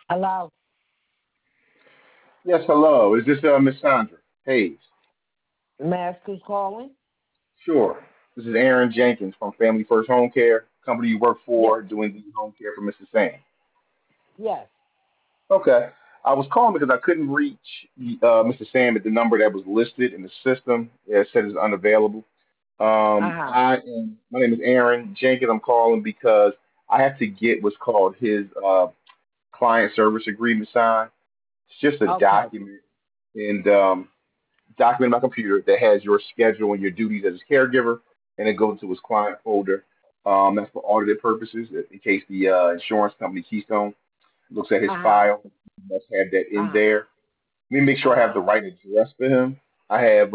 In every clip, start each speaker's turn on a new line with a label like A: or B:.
A: Hello,
B: Yes, hello. Is this Miss Sandra Hayes?
A: Mask is calling.
B: Sure. This is Aaron Jenkins from Family First Home Care, company you work
A: Yes,
B: for, doing the home care for Mr. Sam.
A: yes.
B: Okay. I was calling because I couldn't reach Mr. Sam at the number that was listed in the system. It said it's unavailable.
A: Uh huh.
B: My name is Aaron Jenkins. I'm calling because I have to get what's called his client service agreement signed. It's just a
A: Okay.
B: document, and document in my computer that has your schedule and your duties as his caregiver, and it goes to his client folder. That's for audited purposes, in case the insurance company Keystone looks at his
A: Uh huh.
B: file. You must have that in
A: Uh
B: there. Let me make
A: huh.
B: sure I have the
A: Uh
B: right address for him. I have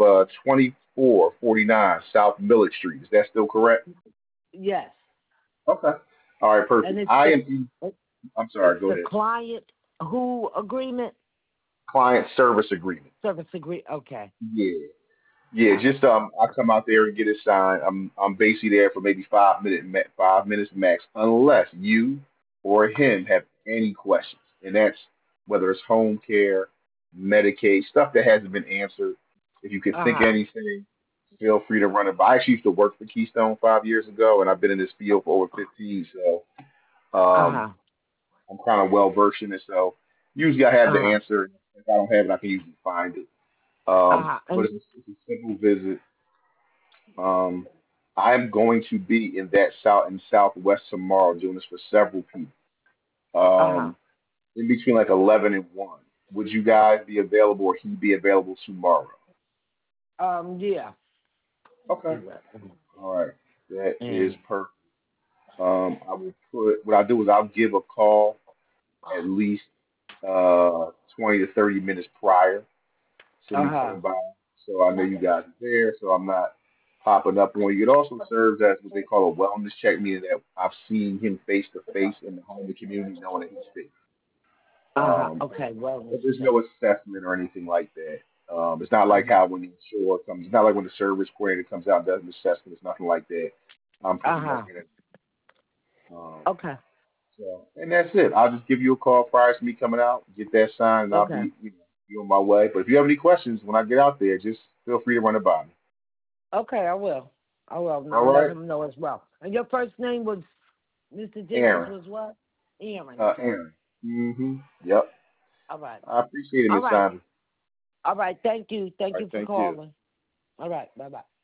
B: 2449 South Millard Street. Is that still correct?
A: Yes.
B: Okay. All right,
A: And
B: perfect. I'm
A: it's
B: sorry, go
A: the
B: ahead.
A: client who agreement
B: Client service agreement.
A: service agree. Okay.
B: Yeah. Yeah,
A: All right.
B: just I come out there and get it signed. I'm basically there for maybe 5 minutes max, unless you or him have any questions, and that's whether it's home care, Medicaid, stuff that hasn't been answered. If you can
A: Uh
B: think of
A: huh.
B: anything, feel free to run it by. I actually used to work for Keystone 5 years ago, and I've been in this field for over 15, so
A: Uh
B: um,
A: huh.
B: I'm kind of well versed in it. So usually I have the
A: Uh huh.
B: answer. If I don't have it, I can usually find it.
A: Uh huh.
B: But it's a simple visit. Um, I'm going to be in that south in Southwest tomorrow doing this for several people.
A: Uh huh.
B: In between like 11 and 1. Would you guys be available or he be available tomorrow?
A: Yeah.
B: Okay.
A: Do that.
B: All right. That is
A: And
B: perfect. I will put what I'll do is I'll give a call at least uh 20 to 30 minutes prior to
A: uh
B: me
A: huh.
B: coming by. So I know you guys are there, so I'm not popping up on you. It also serves as what they call a wellness check, meaning that I've seen him face to face in the home and community, knowing that he's fit.
A: Uh huh.
B: Um,
A: Okay. Well,
B: but
A: let's
B: there's
A: check.
B: no assessment or anything like that. It's not
A: Uh
B: like
A: huh.
B: how when the insurer comes, it's not like when the service coordinator comes out and does an assessment. It's nothing like that. I'm
A: Uh
B: pretty much
A: huh.
B: in it. Um,
A: Okay.
B: and that's it. I'll just give you a call prior to me coming out, get that signed, and I'll
A: Okay.
B: be on my way. But if you have any questions when I get out there, just feel free to run it by me.
A: Okay. I will. I will. And
B: All
A: I'll let
B: right,
A: him know as well. And your first name was Mr. Jenkins
B: Aaron.
A: was what? Aaron. Okay.
B: Aaron. Yep.
A: All right.
B: I appreciate it,
A: All
B: Miss
A: right.
B: Sandra.
A: All right. Thank you.
B: All
A: Thank
B: right,
A: you for
B: thank you.
A: calling. All right. Bye bye.